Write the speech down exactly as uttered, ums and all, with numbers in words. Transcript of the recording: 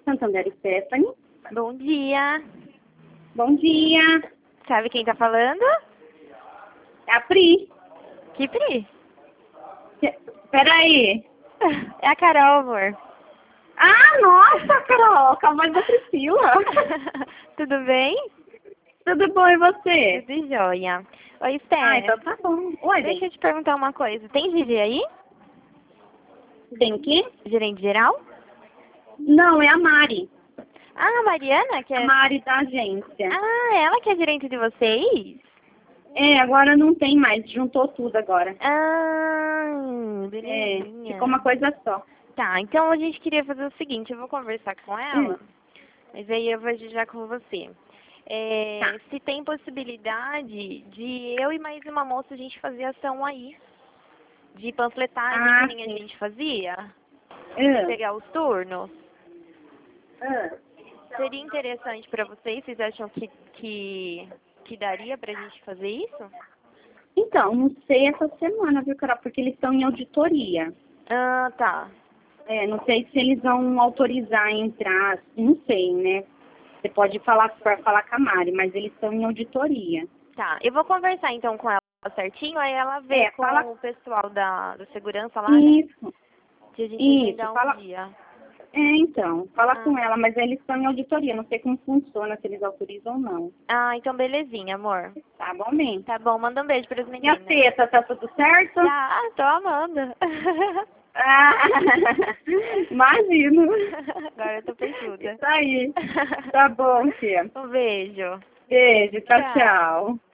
Santander Stephanie. Bom dia. Bom dia. Sabe quem tá falando? É a Pri. Que Pri? Peraí. É a Carol, amor. Ah, nossa, Carol, com a voz da Priscila. Tudo bem? Tudo bom, e você? Tudo jóia. Oi, Esther. Ah, então tá bom. Oi, Deixa bem. eu te perguntar uma coisa. Tem G G aí? Tem o quê? Gerente geral? Não, é a Mari. Ah, a Mariana, que é... A Mari da agência. Ah, ela que é gerente de vocês? É, agora não tem mais, juntou tudo agora. Ah, É, belezinha. ficou uma coisa só. Tá, então a gente queria fazer o seguinte, eu vou conversar com ela, Hum. mas aí eu vou já com você. É, Tá. se tem possibilidade de eu e mais uma moça a gente fazer ação aí, de panfletagem Ah, que nem sim. a gente fazia, Ah, pegar os turnos. ah. Seria interessante para vocês? Vocês acham que, que, que daria pra gente fazer isso? Então, não sei essa semana, viu, Carol? Porque eles estão em auditoria. Ah, tá. É, não sei se eles vão autorizar a entrar, não sei, né? Você pode falar para falar com a Mari, mas eles estão em auditoria. Tá, eu vou conversar então com ela certinho, aí ela vê É, com fala- o pessoal da, da segurança lá, né? Isso, Que a gente isso, agendar um fala- dia. é, então, fala Ah. com ela, mas eles estão em auditoria, não sei como funciona, se eles autorizam ou não. Ah, então belezinha, amor. Tá bom, bem? Tá bom, manda um beijo para as E a meninas. teta, tá tudo certo? Tá, tô amando. Ah, imagino. Agora eu tô peituda. Isso aí. Tá bom, tia. Um beijo. Beijo, tchau, Tchau. tchau.